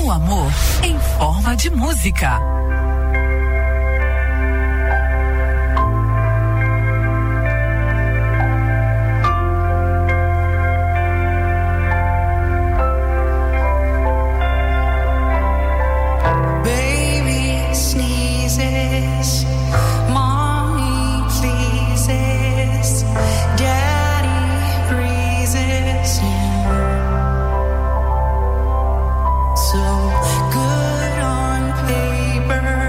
O amor em forma de música. So good on paper.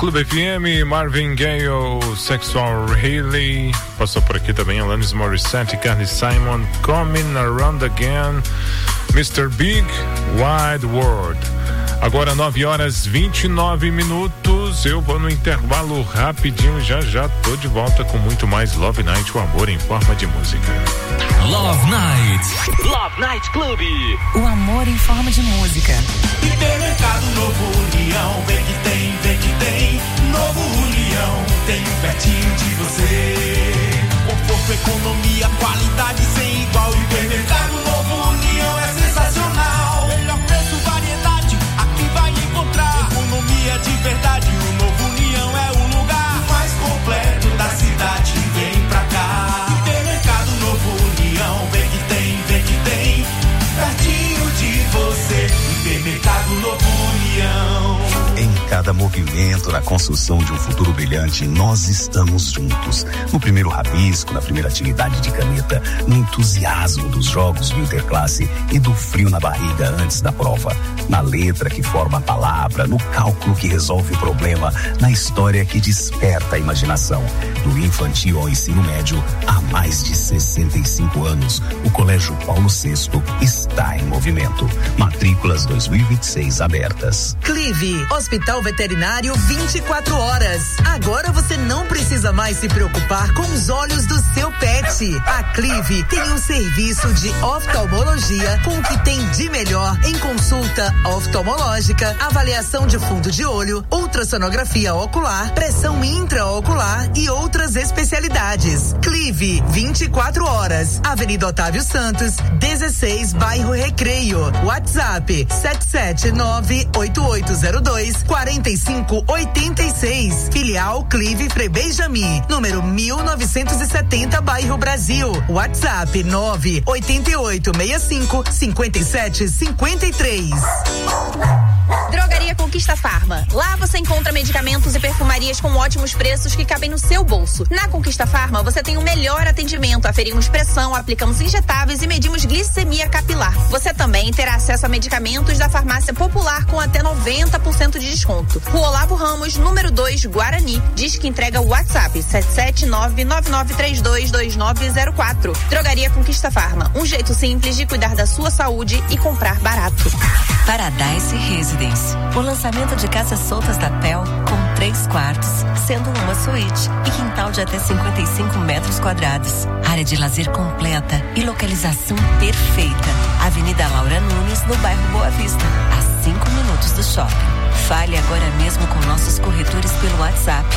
Clube FM, Marvin Gaye, Sexual Healy, passou por aqui também Alanis Morissette, Carly Simon, Coming Around Again, Mr. Big, Wide World. Agora 9h29, eu vou no intervalo rapidinho, já tô de volta com muito mais Love Night, o amor em forma de música. Love Night Clube, o amor em forma de música. Hipermercado Novo União, vem que tem, Novo União, tem pertinho de você. Conforto, economia, qualidade sem igual. Hipermercado Novo União é sensacional. Melhor preço, variedade, aqui vai encontrar. Economia de verdade, o Novo União é o lugar mais completo da cidade. Vem pra cá. Hipermercado Novo União, vem que tem, pertinho de você. Hipermercado Novo União. Em cada movimento na construção de um futuro brilhante, nós estamos juntos. No primeiro rabisco, na primeira atividade de caneta, no entusiasmo dos jogos do Interclasse e do frio na barriga antes da prova. Na letra que forma a palavra, no cálculo que resolve o problema, na história que desperta a imaginação. Do infantil ao ensino médio, há mais de 65 anos, o Colégio Paulo VI está em movimento. Matrículas 2026 abertas. Clive, Hospital Veterinário 24 horas. Agora você não precisa mais se preocupar com os olhos do seu pet. A Clive tem um serviço de oftalmologia com o que tem de melhor em consulta oftalmológica, avaliação de fundo de olho, ultrassonografia ocular, pressão intraocular e outras especialidades. Clive, 24 horas. Avenida Otávio Santos, 16, bairro Recreio. WhatsApp 779-8802-4586. Filial Clive Frei Benjamin, número 1970, bairro Brasil. WhatsApp 98865-5753. Drogaria Conquista Farma. Lá você encontra medicamentos e perfumarias com ótimos preços que cabem no seu bolso. Na Conquista Farma você tem o melhor atendimento. Aferimos pressão, aplicamos injetáveis e medimos glicemia capilar. Você também terá acesso a medicamentos da Farmácia Popular com até 90% de desconto. Rua Olavo Ramos, número 2, Guarani. Diz que entrega o WhatsApp 779-9932-2904. Drogaria Conquista Farma. Um jeito simples de cuidar da sua saúde e comprar barato. Paradise Residence. O lançamento de casas soltas da PEL com 3 quartos, sendo uma suíte e quintal de até 55 metros quadrados. Área de lazer completa e localização perfeita. Avenida Laura Nunes, no bairro Boa Vista, a 5 minutos do shopping. Fale agora mesmo com nossos corretores pelo WhatsApp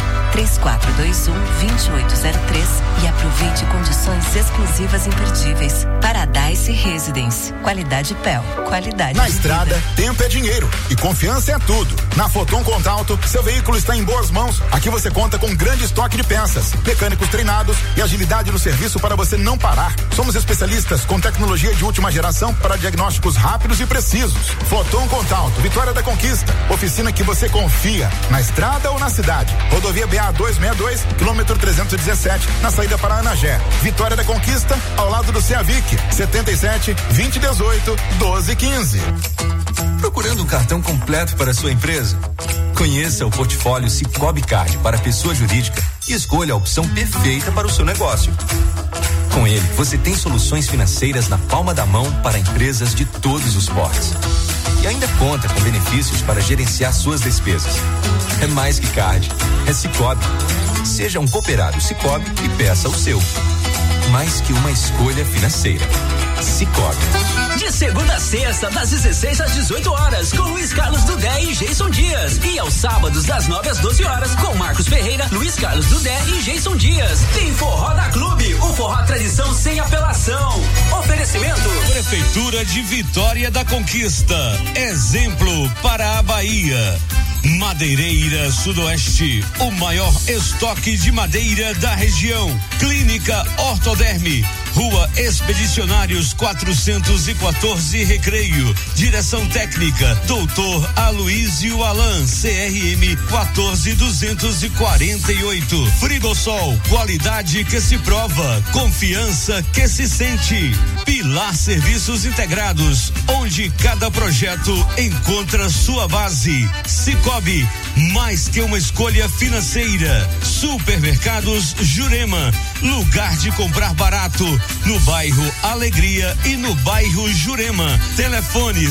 3421-2803 e aproveite condições exclusivas imperdíveis. Paradise Residence. Qualidade PEL. Qualidade na de estrada, vida. tempo é dinheiro e confiança é tudo. Na Foton Contalto, seu veículo está em boas mãos. Aqui você conta com grande estoque de peças, mecânicos treinados e agilidade no serviço para você não parar. Somos especialistas com tecnologia de última geração para diagnósticos rápidos e precisos. Foton Contalto, Vitória da Conquista. Oficina que você confia, na estrada ou na cidade. Rodovia BA 262, quilômetro 317, na saída para Anagé. Vitória da Conquista, ao lado do Ceavic, 77-2018-1215. Procurando um cartão completo para sua empresa? Conheça o portfólio Sicoob Card para pessoa jurídica e escolha a opção perfeita para o seu negócio. Com ele, você tem soluções financeiras na palma da mão para empresas de todos os portes. E ainda conta com benefícios para gerenciar suas despesas. É mais que card, é Sicoob. Seja um cooperado Sicoob e peça o seu. Mais que uma escolha financeira. Sicoob. De segunda a sexta, das 16 às 18 horas, com Luiz Carlos Dudé e Jason Dias. E aos sábados, das 9 às 12 horas, com Marcos Ferreira, Luiz Carlos Dudé e Jason Dias. Tem Forró da Clube, o forró tradição sem apelação. Oferecimento: Prefeitura de Vitória da Conquista. Exemplo para a Bahia. Madeireira Sudoeste, o maior estoque de madeira da região. Clínica Ortoderme, Rua Expedicionários 414 Recreio. Direção técnica Doutor Aloísio Alan, CRM 14248. Frigosol, qualidade que se prova, confiança que se sente. Pilar Serviços Integrados, onde cada projeto encontra sua base. Cicobi, mais que uma escolha financeira. Supermercados Jurema, lugar de comprar barato, no bairro Alegria e no bairro Jurema. Telefone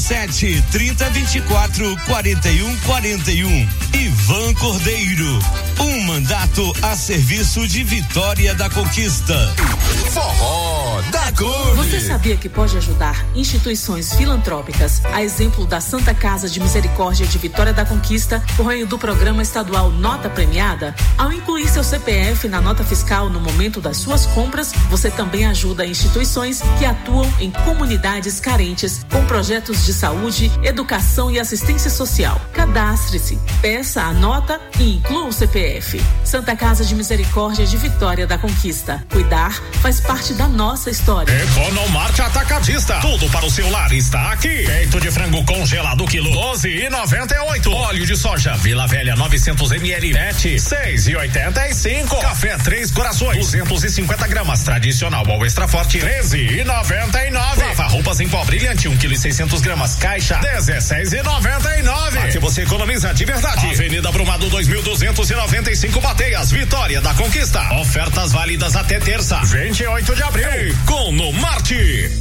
77-3024-4141. Ivan Cordeiro, um mandato a serviço de Vitória da Conquista. Forró da Clube. Você sabia que pode ajudar instituições filantrópicas, a exemplo da Santa Casa de Misericórdia de Vitória da Conquista, por meio do programa estadual Nota Premiada? Ao incluir seu CPF na nota fiscal no momento das suas compras, você também ajuda instituições que atuam em comunidades carentes com projetos de saúde, educação e assistência social. Cadastre-se, peça a nota e inclua o CPF. Santa Casa de Misericórdia de Vitória da Conquista. Cuidar faz parte da nossa história. Economarte Atacadista. Tudo para o seu lar está aqui. Peito de frango congelado quilo 12,98. Óleo de soja Vila Velha 900 ml PET 6,85. Café Três Corações 250 gramas tradicional ou extra forte 13,99. Lava roupas em pó brilhante 1,6 kg caixa 16,99. Aqui você economiza de verdade. Avenida Brumado 2295 Bateias, Vitória da Conquista. Ofertas válidas até terça, 28 de abril. Economarte.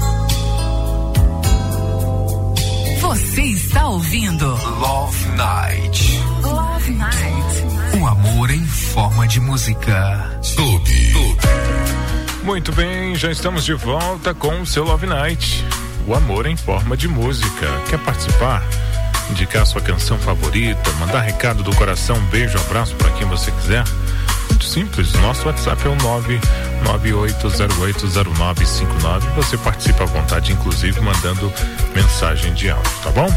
Você está ouvindo Love Night. Love Night. Um amor em forma de música. Clube. Muito bem, já estamos de volta com o seu Love Night. O amor em forma de música. Quer participar? Indicar sua canção favorita, mandar recado do coração, beijo, abraço para quem você quiser. Muito simples, nosso WhatsApp é o 998080959. Você participa à vontade, inclusive mandando mensagem de áudio, tá bom?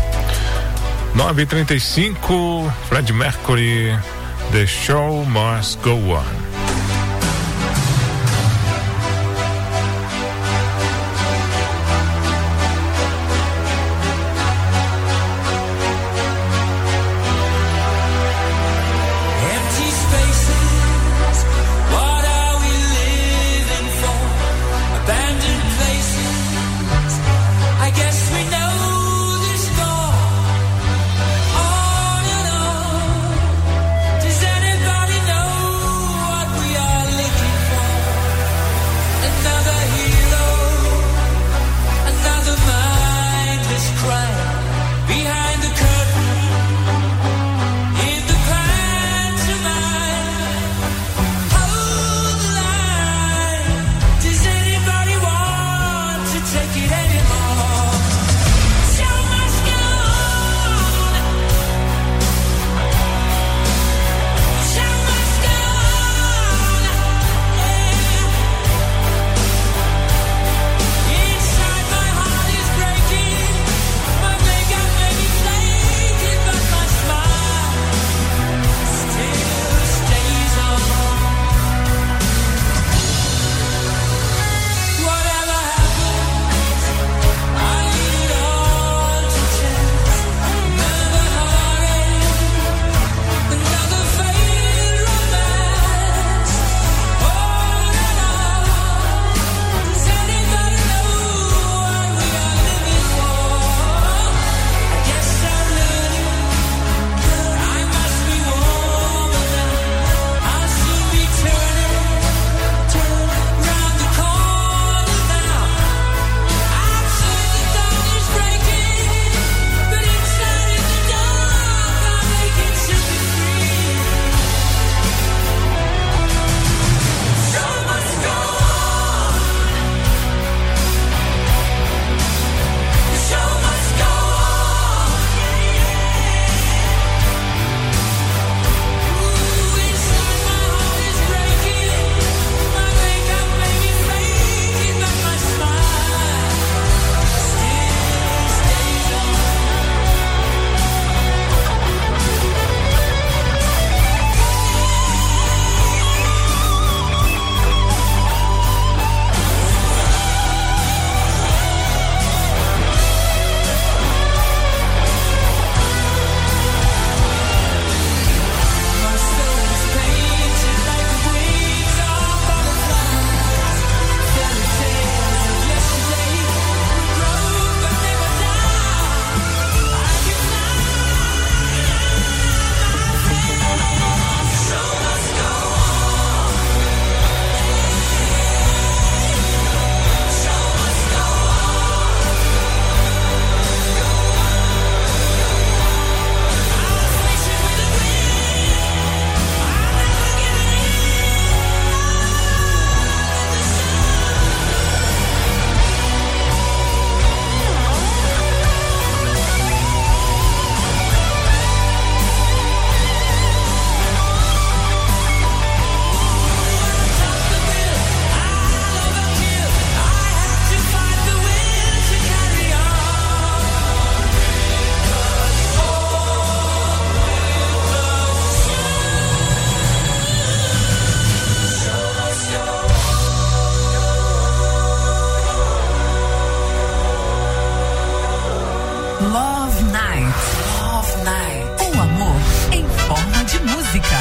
9h35, Fred Mercury, The Show Must Go On. Does anybody know Love Night. O amor em forma de música.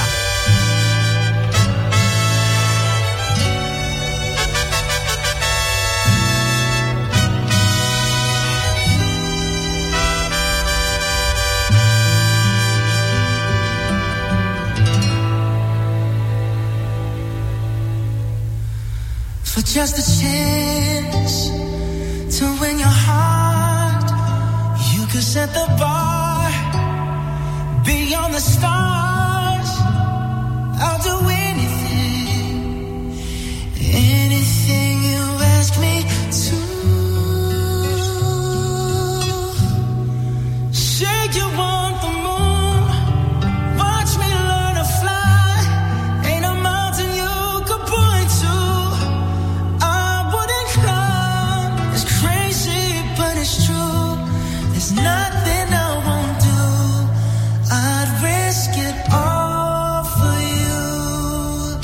For just a chance to win your heart, you could set the bar beyond the stars. I'll do anything, anything you ask me to. Say you want the moon, watch me learn to fly. Ain't a mountain you could point to. It's true, there's nothing I won't do. I'd risk it all for you.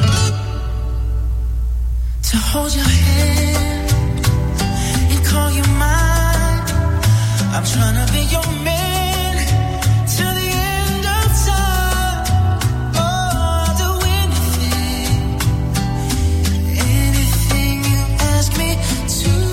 To hold your hand and call you mine. I'm trying to be your man till the end of time. Oh, I'll do anything, anything you ask me to.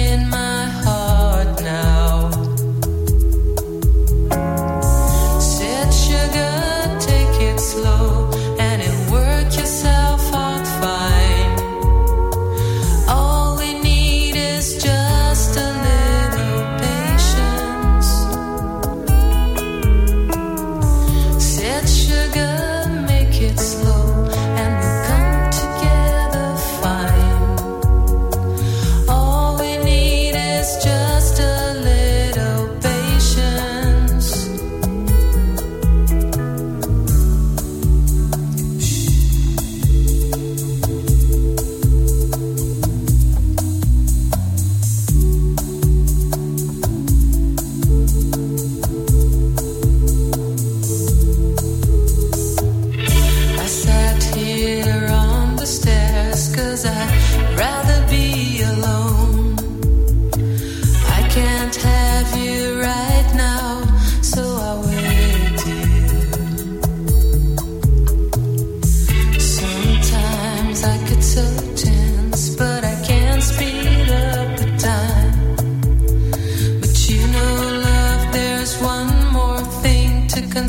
Say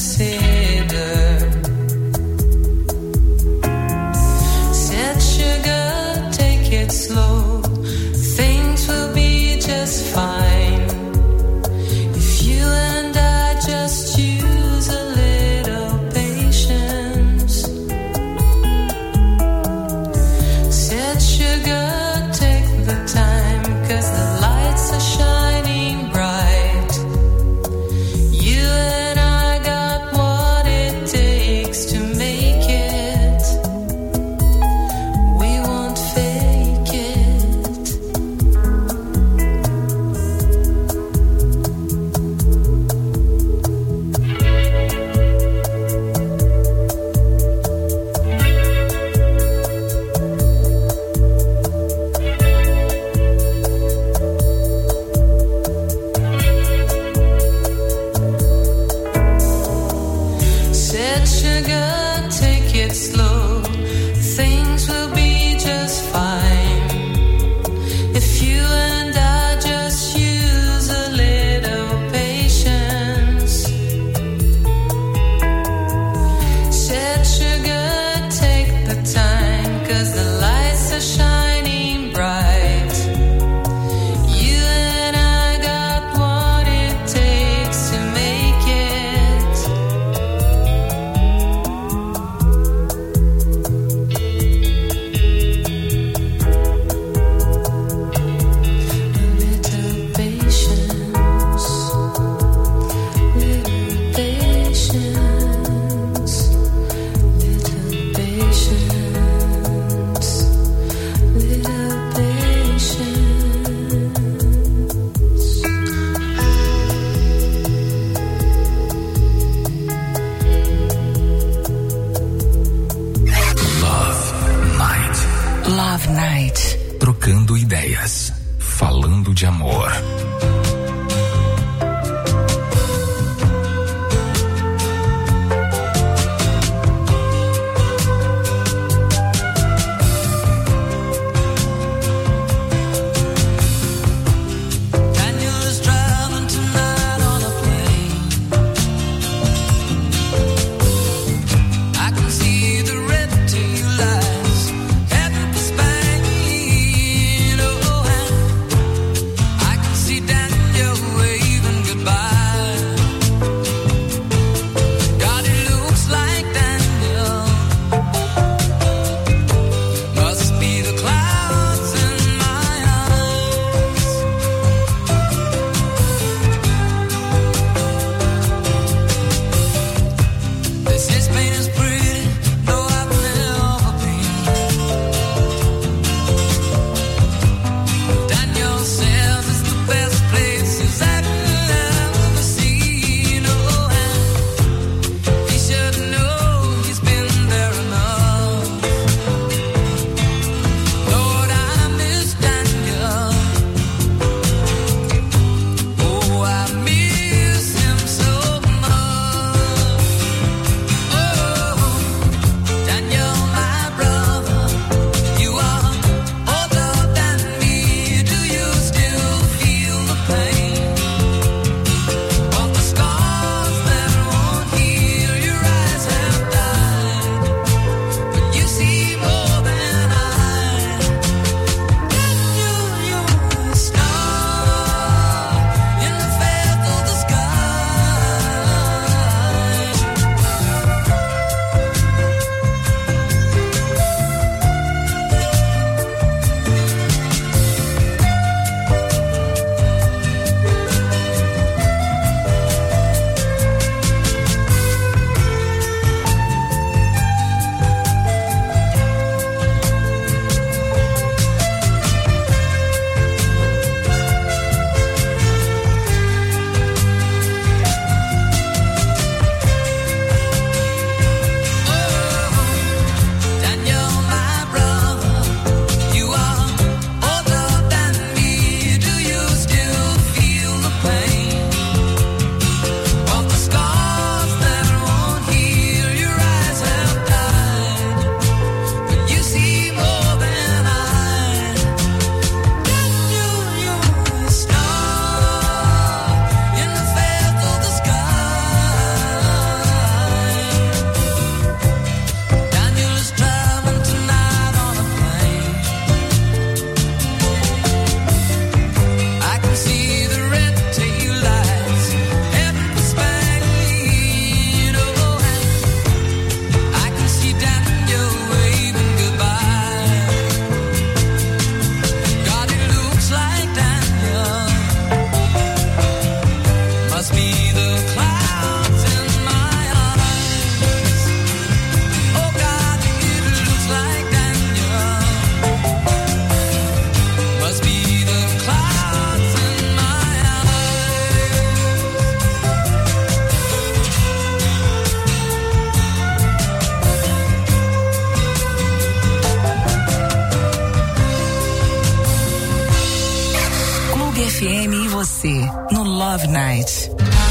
Down Clube FM e você no Love Night.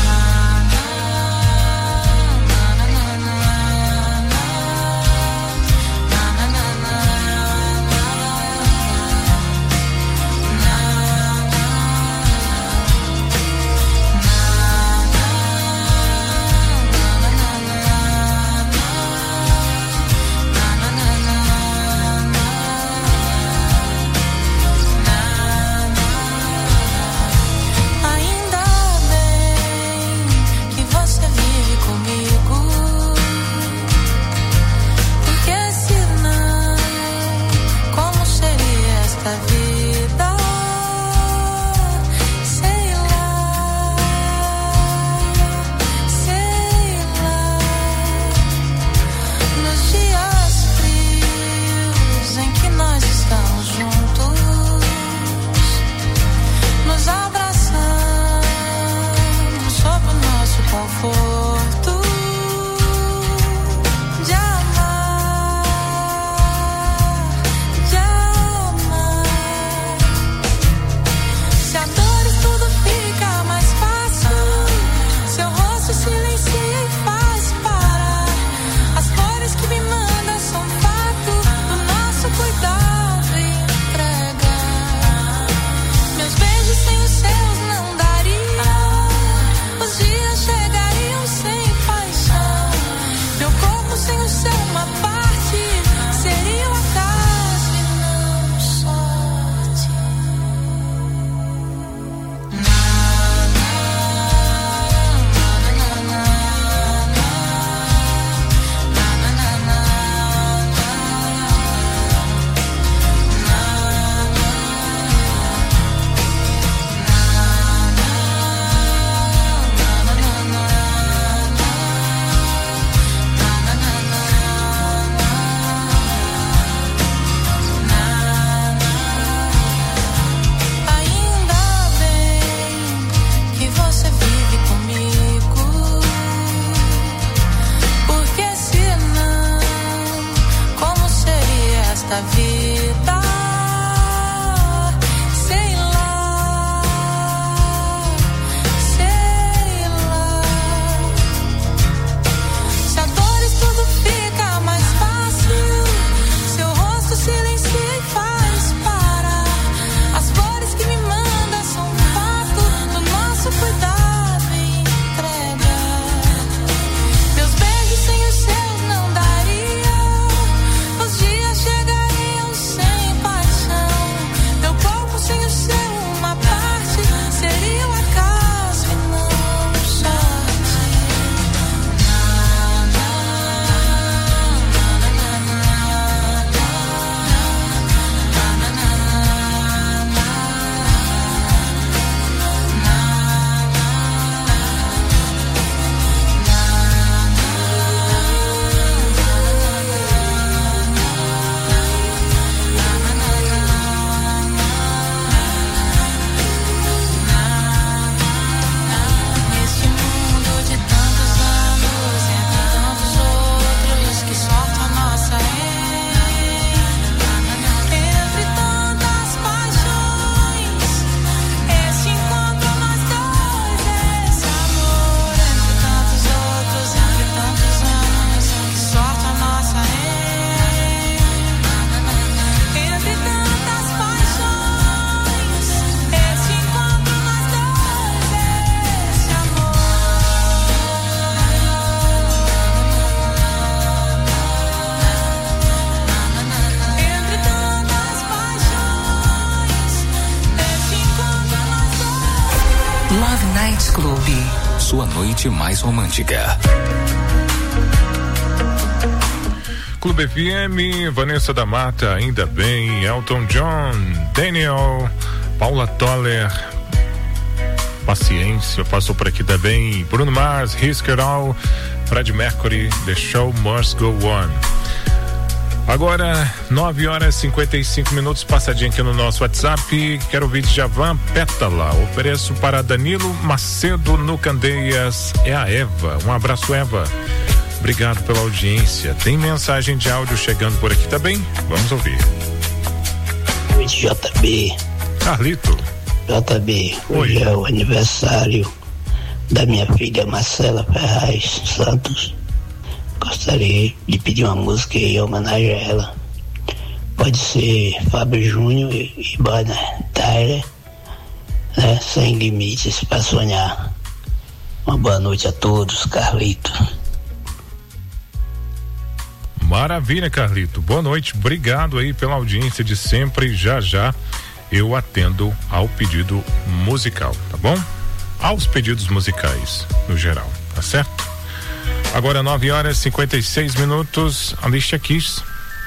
Clube, sua noite mais romântica. Clube FM, Vanessa da Mata, Ainda Bem, Elton John, Daniel, Paula Toller, Paciência, passou por aqui também, Bruno Mars, Risk It All, Fred Mercury, The Show Must Go On. Agora, 9h55, passadinha aqui no nosso WhatsApp. Quero ouvir de Javan Pétala. Ofereço para Danilo Macedo no Candeias. É a Eva. Um abraço, Eva. Obrigado pela audiência. Tem mensagem de áudio chegando por aqui também? Vamos ouvir. Oi, JB. Carlito. JB, hoje é o aniversário da minha filha Marcela Ferraz Santos. Gostaria de pedir uma música em homenagem a ela. Pode ser Fábio Júnior e Bonnie Tyler, né? Sem Limites para Sonhar. Uma boa noite a todos, Carlito. Maravilha, Carlito. Boa noite. Obrigado aí pela audiência de sempre. Já eu atendo ao pedido musical, tá bom? Aos pedidos musicais, no geral, tá certo? Agora 9h56, Alicia Keys.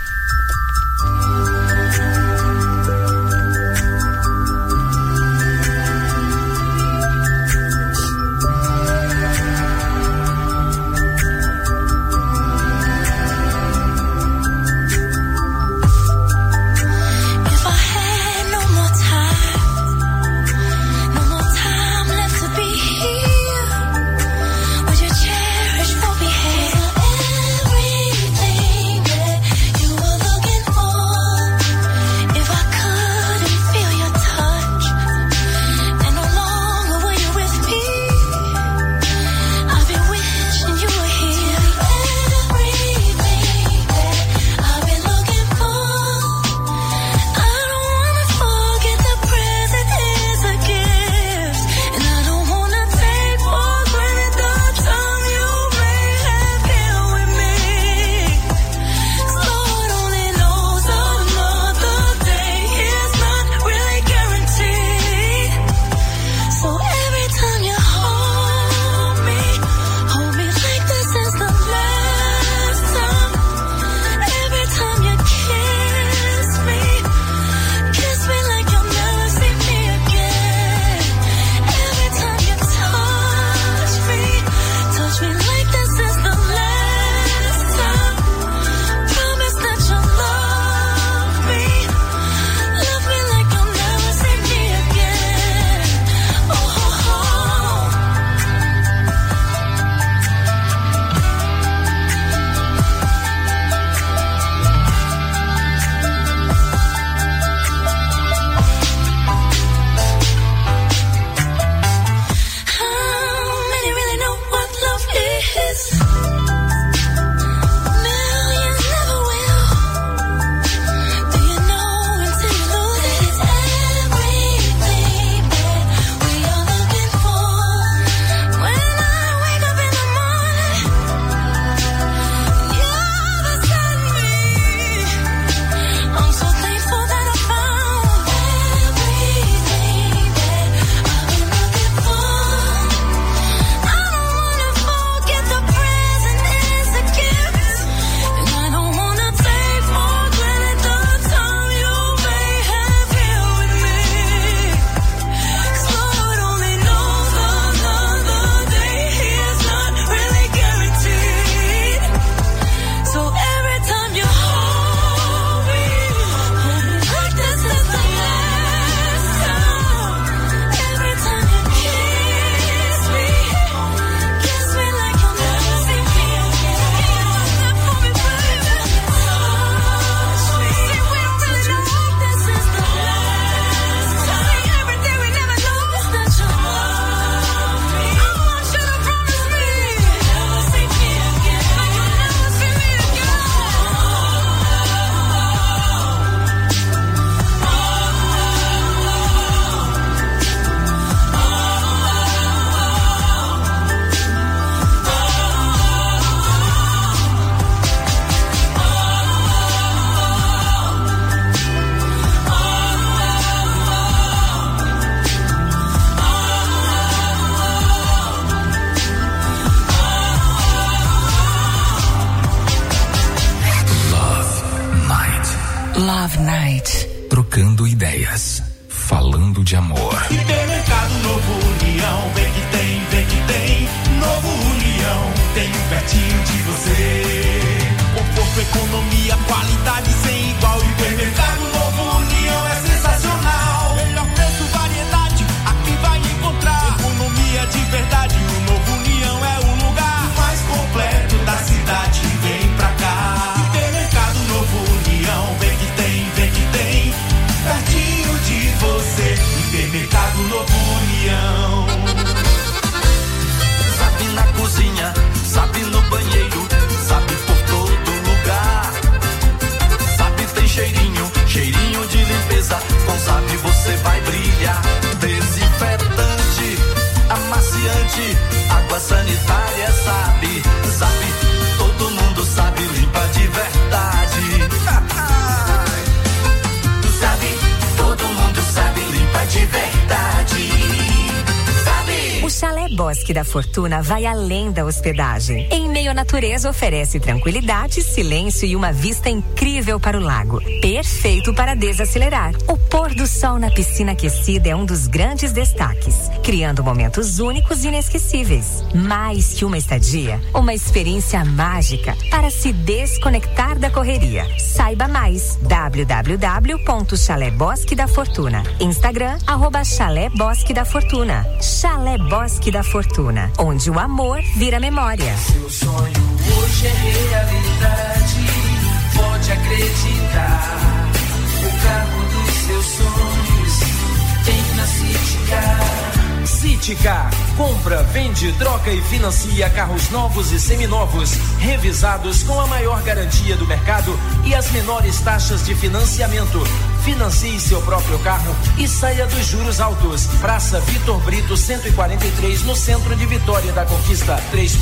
Love Night. Trocando ideias. Falando de amor. Supermercado Novo União. Vem que tem. Novo União. Tem pertinho de você. Conforto, economia, qualidade sem igual. Supermercado Novo União é sensacional. Melhor preço, variedade. Aqui vai encontrar. Economia de verdade. O Novo União é o lugar mais completo da cidade. Vem pra cá. Supermercado Novo União. Vem que tem. Pertinho de você. Mercado Novo União. Sabe na cozinha, sabe no banheiro, sabe por todo lugar. Sabe tem cheirinho, cheirinho de limpeza. Com Sabe você vai brilhar. Desinfetante, amaciante, água sanitária, Sabe, Sabe, todo mundo sabe, limpa de verdade. Sabe, todo mundo sabe, limpa de verdade. O Chalé Bosque da Fortuna vai além da hospedagem. Em meio à natureza, oferece tranquilidade, silêncio e uma vista incrível para o lago. Perfeito para desacelerar. O pôr do sol na piscina aquecida é um dos grandes destaques, criando momentos únicos e inesquecíveis. Mais que uma estadia, uma experiência mágica para se desconectar da correria. Saiba mais. www.Chalé Bosque da Fortuna. Instagram, @Chalé Bosque da Fortuna. Chalé Bosque da Fortuna, onde o amor vira memória. Seu sonho hoje é realidade, pode acreditar. O carro dos seus sonhos tem na Citicar. Citicar, compra, vende, troca e financia carros novos e seminovos, revisados com a maior garantia do mercado e as menores taxas de financiamento. Financie seu próprio carro e saia dos juros altos. Praça Vitor Brito 143, no centro de Vitória da Conquista.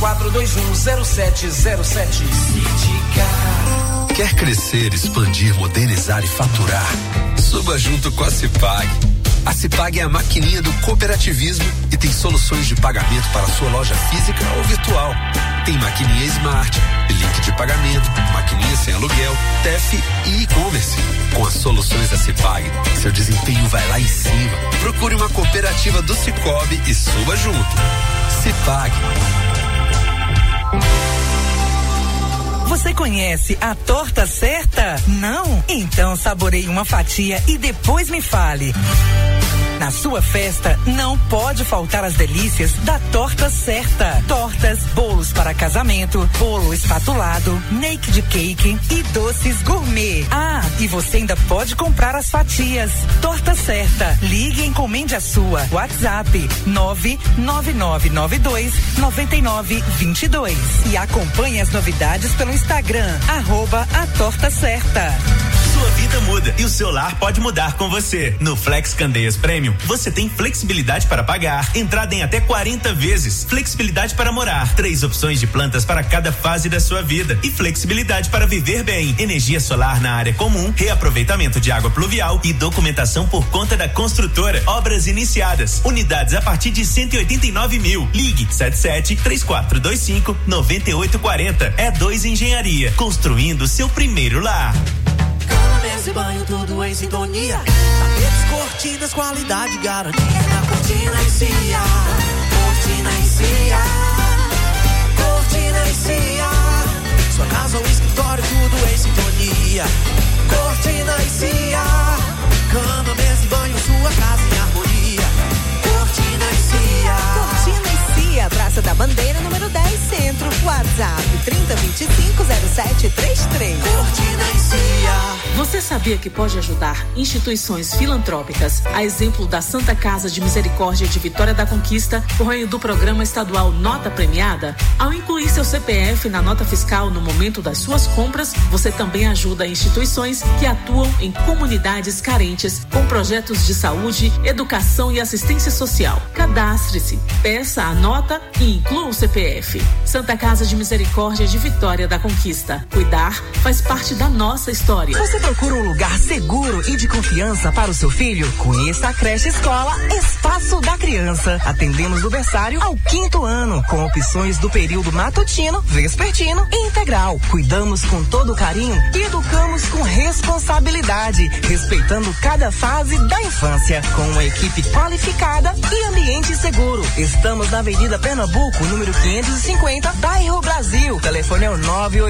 34210707. Citicar. Quer crescer, expandir, modernizar e faturar? Suba junto com a Cipag. A Cipag é a maquininha do cooperativismo e tem soluções de pagamento para sua loja física ou virtual. Tem maquininha Smart, link de pagamento, maquininha sem aluguel, TEF e e-commerce. Com as soluções da Cipag, seu desempenho vai lá em cima. Procure uma cooperativa do Cicobi e suba junto. Cipag. Você conhece a torta certa? Não? Então saboreie uma fatia e depois me fale. Na sua festa, não pode faltar as delícias da Torta Certa. Tortas, bolos para casamento, bolo espatulado, naked cake e doces gourmet. Ah, e você ainda pode comprar as fatias. Torta Certa. Ligue e encomende a sua. WhatsApp 999929922. E acompanhe as novidades pelo Instagram, @atortacerta. Sua vida muda e o seu lar pode mudar com você. No Flex Candeias Premium, você tem flexibilidade para pagar, entrada em até 40 vezes, flexibilidade para morar, 3 opções de plantas para cada fase da sua vida e flexibilidade para viver bem. Energia solar na área comum, reaproveitamento de água pluvial e documentação por conta da construtora. Obras iniciadas. Unidades a partir de 189 mil. Ligue 773425-9840. É 2 Engenharia, construindo seu primeiro lar. Mesa e banho, tudo em sintonia. Tapetes, cortinas, qualidade, garantia. Na Cortina e Cia. Cortina e Cia. Cortina e Cia. Sua casa ou escritório, tudo em sintonia. Cortina e Cia. Cama, mesa e banho, sua casa em harmonia. Cortina e Cia. Cortina e Cia, Praça da Bandeira, número 10, Centro. WhatsApp 3025-0733. Cortina e Cia. Você sabia que pode ajudar instituições filantrópicas, a exemplo da Santa Casa de Misericórdia de Vitória da Conquista, por meio do programa estadual Nota Premiada? Ao incluir seu CPF na nota fiscal no momento das suas compras, você também ajuda instituições que atuam em comunidades carentes com projetos de saúde, educação e assistência social. Cadastre-se, peça a nota e inclua o CPF. Santa Casa de Misericórdia de Vitória da Conquista. Cuidar faz parte da nossa história. Você procura um lugar seguro e de confiança para o seu filho? Conheça a creche escola Espaço da Criança. Atendemos do berçário ao 5º ano, com opções do período matutino, vespertino e integral. Cuidamos com todo carinho e educamos com responsabilidade, respeitando cada fase da infância, com uma equipe qualificada e ambiente seguro. Estamos na Avenida Pernambuco, número 550, bairro Brasil. Telefone é o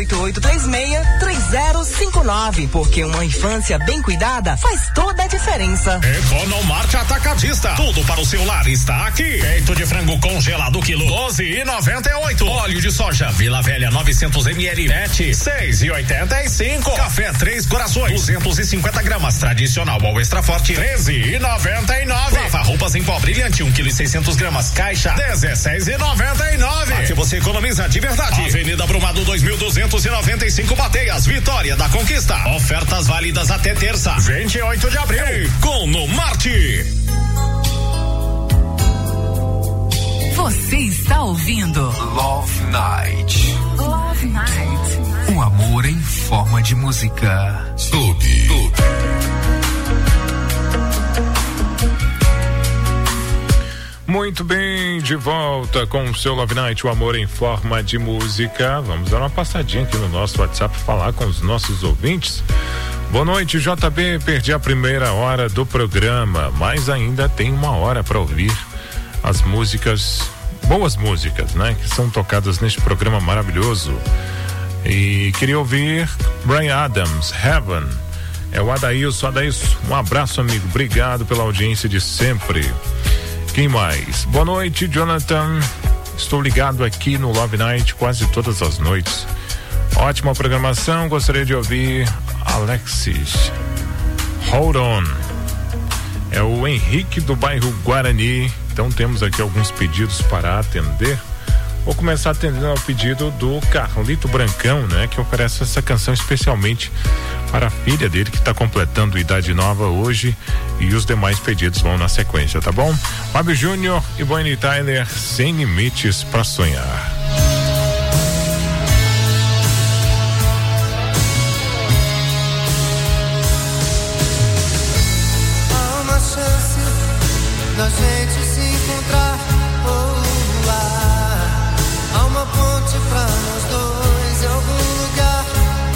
98836-3059, porque uma infância bem cuidada faz toda a diferença. Economarte Atacadista. Tudo para o seu lar está aqui. Peito de frango congelado quilo 12,98. Óleo de soja Vila Velha 900 ml PET 6,85. Café 3 Corações 250 gramas tradicional ou extra forte 13,99. Lava roupa brilhante 1,6 kg caixa 16,99. Aqui você economiza de verdade. Avenida Brumado 2295 Bateias, Vitória da Conquista. Ofertas válidas até terça, 28 de abril. Com no Marte. Você está ouvindo Love Night. Love Night. Um amor em forma de música. Clube. Muito bem, de volta com o seu Love Night, o amor em forma de música. Vamos dar uma passadinha aqui no nosso WhatsApp, falar com os nossos ouvintes. Boa noite, JB. Perdi a primeira hora do programa, mas ainda tem uma hora para ouvir as músicas, boas músicas, né? Que são tocadas neste programa maravilhoso. E queria ouvir Bryan Adams, Heaven. É o Adailson. Um abraço, amigo. Obrigado pela audiência de sempre. Quem mais? Boa noite, Jonathan. Estou ligado aqui no Love Night quase todas as noites. Ótima programação. Gostaria de ouvir Alexis. Hold On. É o Henrique do bairro Guarani. Então temos aqui alguns pedidos para atender. Vou começar atendendo ao pedido do Carlito Brancão, né? Que oferece essa canção especialmente para a filha dele, que está completando idade nova hoje, e os demais pedidos vão na sequência, tá bom? Fábio Júnior e Bonnie Tyler, Sem Limites para Sonhar. Há uma chance da gente se encontrar ou lá. Há uma ponte pra nós dois em algum lugar.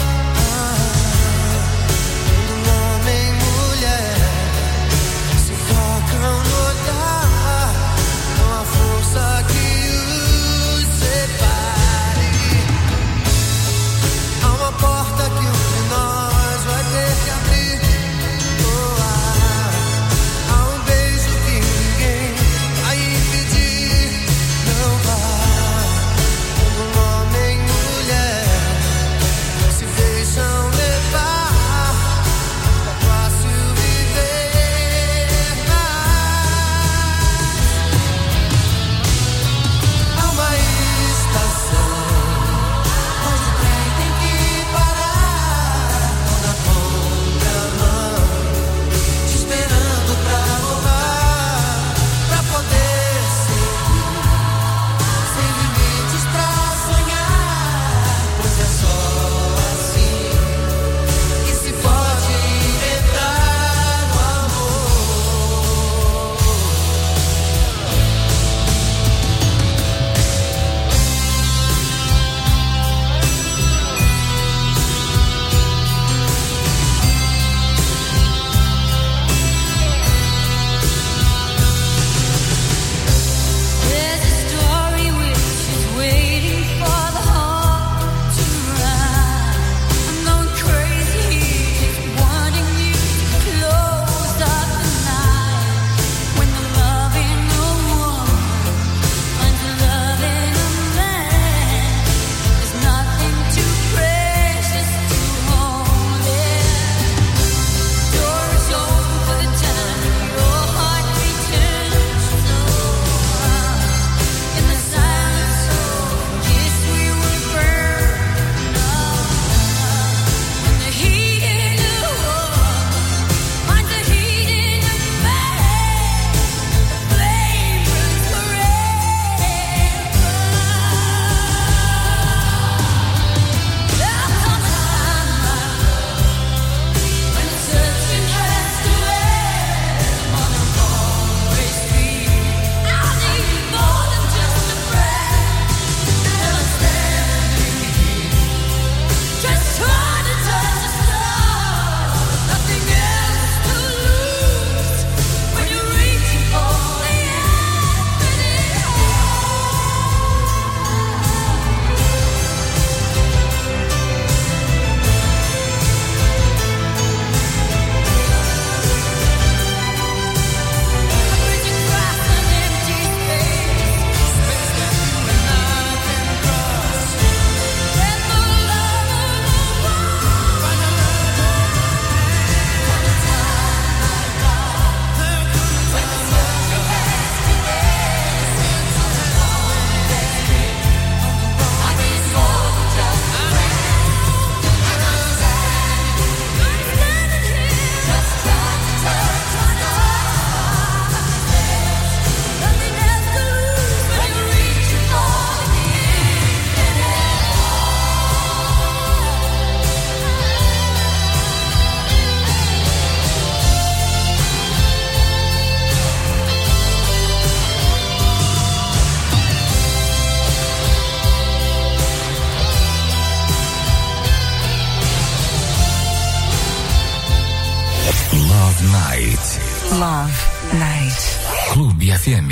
Quando homem e mulher se tocam no olhar, não há força que os separe. Há uma porta que um de nós vai ter que abrir. Há um beijo que ninguém vai impedir. Love Night. Clube FM.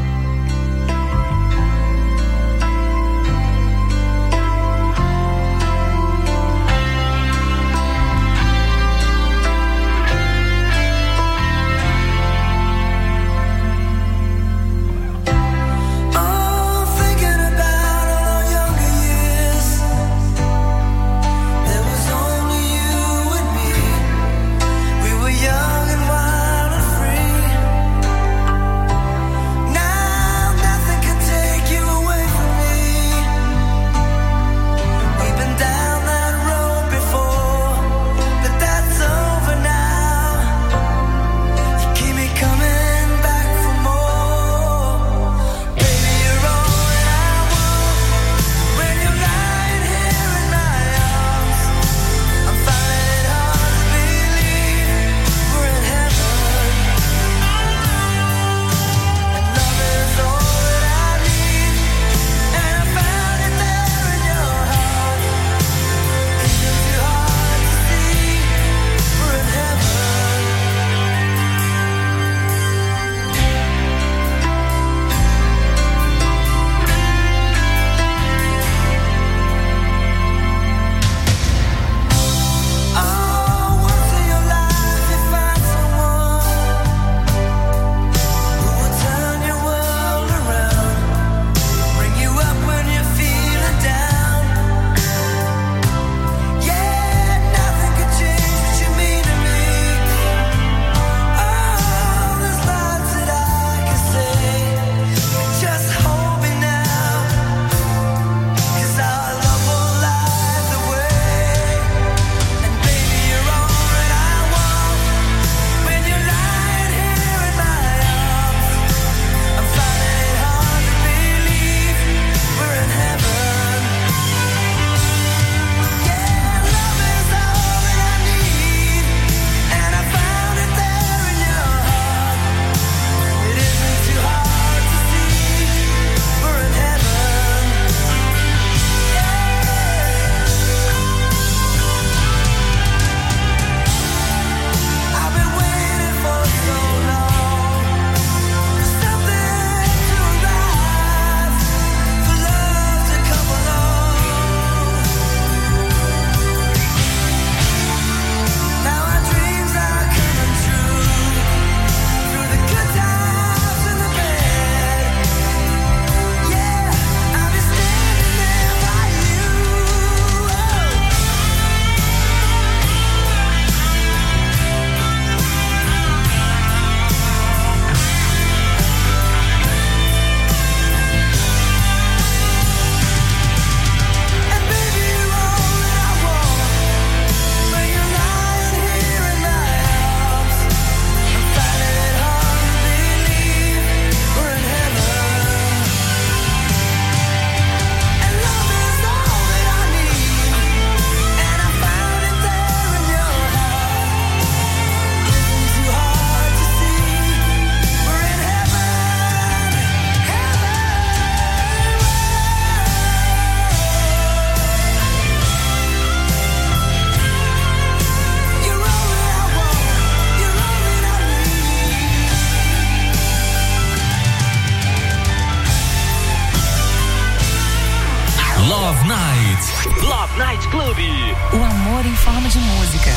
Love Night. Love Night Clube. O amor em forma de música.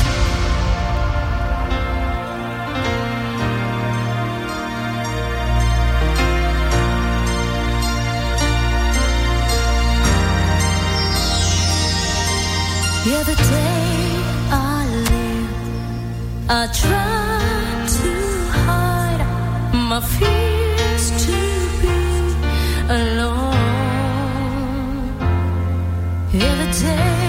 The other day I live, I try to hide my fears to be alone. The other day